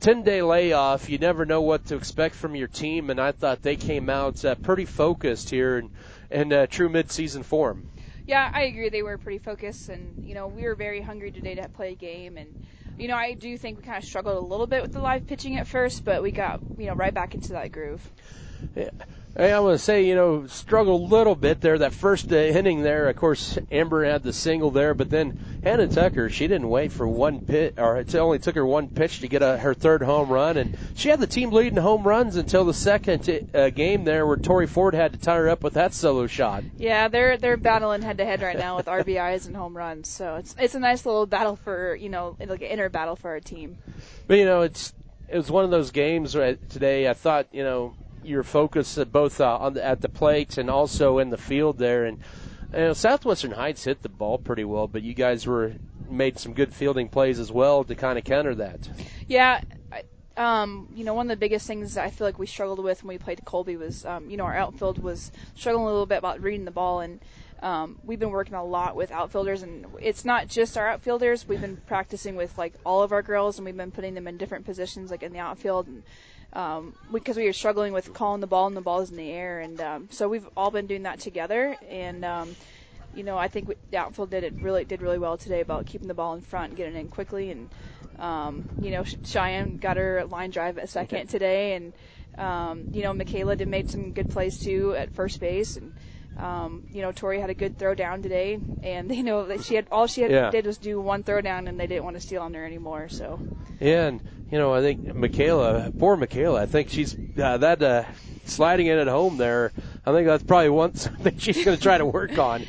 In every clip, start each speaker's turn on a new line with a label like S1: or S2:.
S1: 10-day layoff, you never know what to expect from your team, and I thought they came out pretty focused here in true mid-season form.
S2: Yeah, I agree. They were pretty focused, and, we were very hungry today to play a game. And, I do think we kind of struggled a little bit with the live pitching at first, but we got, right back into that groove.
S1: Yeah. I want to say, struggled a little bit there. That first inning there, of course, Amber had the single there, but then Hannah Tucker, she didn't wait for one pitch, or it only took her one pitch to get her third home run, and she had the team leading home runs until the second game there where Tori Ford had to tie her up with that solo shot.
S2: Yeah, they're battling head-to-head right now with RBIs and home runs, so it's a nice little battle for, like an inner battle for our team.
S1: But, it was one of those games today, I thought, your focus both at the plate and also in the field there. And Southwestern Heights hit the ball pretty well, but you guys made some good fielding plays as well to kind of counter that.
S2: Yeah, one of the biggest things I feel like we struggled with when we played Colby was, our outfield was struggling a little bit about reading the ball, and we've been working a lot with outfielders, and it's not just our outfielders. We've been practicing with like all of our girls, and we've been putting them in different positions, like in the outfield, and because we were struggling with calling the ball and the ball's in the air, and so we've all been doing that together, and I think the outfield did really well today about keeping the ball in front and getting it in quickly, and Cheyenne got her line drive at second today, and Michaela made some good plays too at first base, and Tori had a good throw down today, and did was do one throw down, and they didn't want to steal on her anymore. So
S1: yeah, and I think poor Michaela, I think she's sliding in at home there. I think that's probably something she's going to try to work on.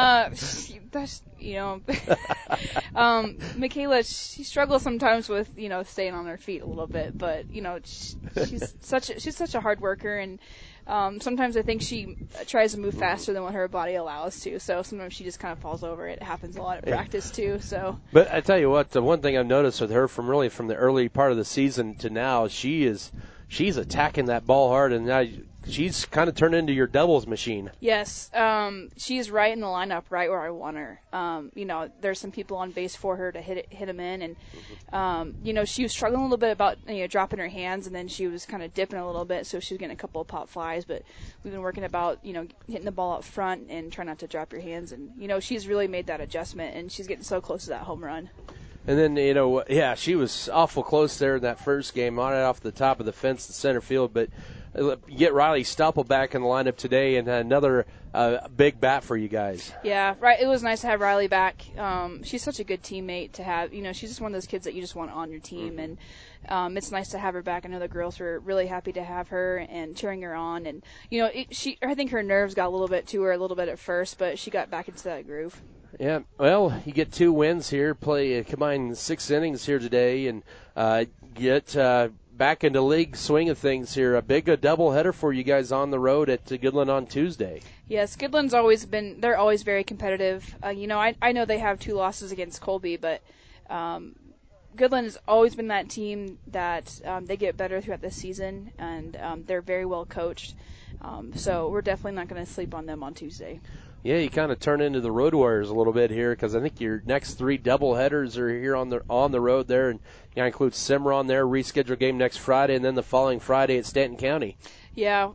S2: Michaela, she struggles sometimes with staying on her feet a little bit, but she's such a hard worker, and sometimes I think she tries to move faster than what her body allows to. So sometimes she just kind of falls over. It happens a lot at practice too. So,
S1: but I tell you what, the one thing I've noticed with her from the early part of the season to now, she's attacking that ball hard, and now she's kind of turned into your doubles machine.
S2: Yes, she's right in the lineup, right where I want her. There's some people on base for her to hit them in, and she was struggling a little bit about dropping her hands, and then she was kind of dipping a little bit, so she was getting a couple of pop flies. But we've been working about hitting the ball up front and trying not to drop your hands, and she's really made that adjustment, and she's getting so close to that home run.
S1: And then, she was awful close there in that first game, right off the top of the fence in center field. But you get Riley Stoppel back in the lineup today, and another big bat for you guys.
S2: Yeah, right. It was nice to have Riley back. She's such a good teammate to have. She's just one of those kids that you just want on your team, and it's nice to have her back. I know the girls were really happy to have her and cheering her on. And I think her nerves got a little bit to her a little bit at first, but she got back into that groove.
S1: Yeah, well, you get 2 wins here, combine 6 innings here today, and get back into league swing of things here. A big doubleheader for you guys on the road at Goodland on Tuesday.
S2: Yes, Goodland's they're always very competitive. I know they have 2 losses against Colby, but Goodland has always been that team that they get better throughout the season, and they're very well coached. So we're definitely not going to sleep on them on Tuesday.
S1: Yeah, you kind of turn into the Road Warriors a little bit here, because I think your next 3 doubleheaders are here on the road there, and you include Cimarron there, rescheduled game next Friday, and then the following Friday at Stanton County.
S2: Yeah,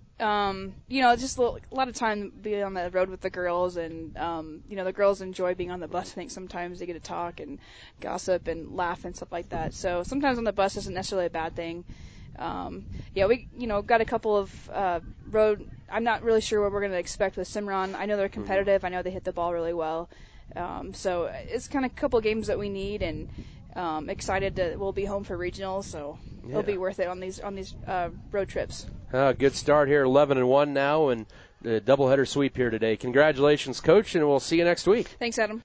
S2: just a lot of time being on the road with the girls, and the girls enjoy being on the bus. I think sometimes they get to talk and gossip and laugh and stuff like that. So sometimes on the bus isn't necessarily a bad thing. We got a couple of road. I'm not really sure what we're going to expect with Cimarron. I know they're competitive. I know they hit the ball really well. So it's kind of a couple of games that we need, and excited that we'll be home for regionals. So it'll be worth it on these road trips.
S1: Good start here, 11-1 now, and the doubleheader sweep here today. Congratulations, Coach, and we'll see you next week.
S2: Thanks, Adam.